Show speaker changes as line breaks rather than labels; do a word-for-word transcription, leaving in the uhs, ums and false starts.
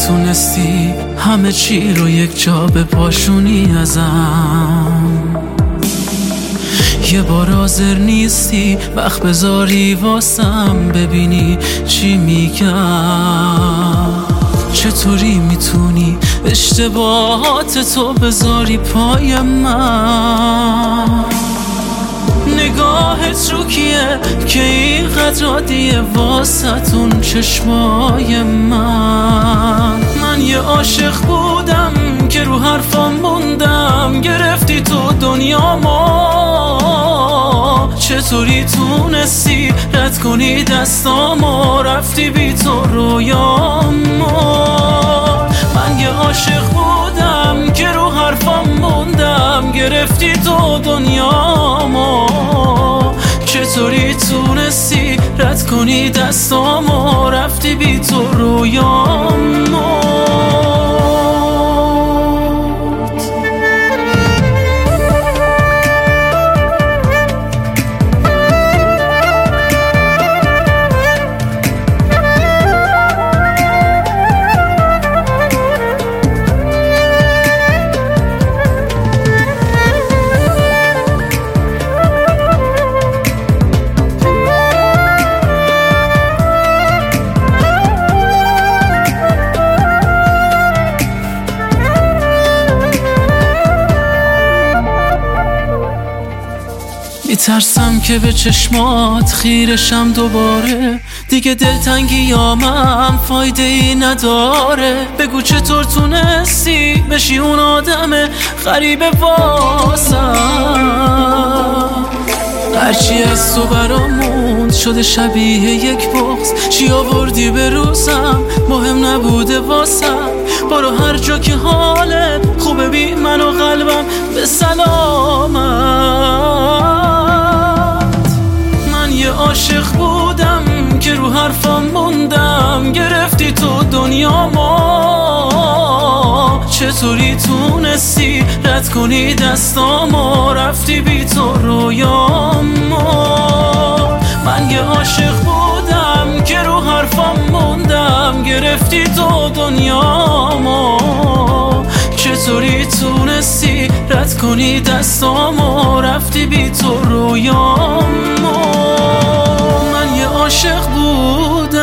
میتونستی همه چی رو یک جا بپاشونی ازم، یه بار حاضر نیستی وقت بذاری واسم ببینی چی میگم. چطوری میتونی اشتباهات تو بذاری پای من؟ نگاهت رو کیه که اینقدر عادیه واسطون چشمای من؟ من یه عاشق بودم که رو حرفام موندم، گرفتی تو دنیامو. چطوری تونستی رد کنی دستامو، رفتی بی تو رویامو؟ من یه عاشق بودم که رو حرفام موندم، گرفتی تو دنیامو. چطوری تونستی رد کنی دستامو، رفتی بی تو رویامو؟ میترسم که به چشمات خیرشم دوباره، دیگه دلتنگیامم فایده ای نداره. بگو چطور تونستی بشی اون آدم غریب واسم؟ هرچی از تو برامون شده شبیه یک بغض، چی آوردی به روزم مهم نبوده واسم. برو هر جا که حالت خوبه بی من و قلبم به سلامت. من یه عاشق بودم که رو حرفام موندم، گرفتی تو دنیامو. چطوری تونستی رد کنی دستامو، رفتی بی تو رویامو؟ من یه عاشق بودم که رو حرفام موندم، گرفتی تو دنیامو. چطوری تونستی رد کنی دستامو، رفتی بی تو رویامو؟ من یه عاشق بودم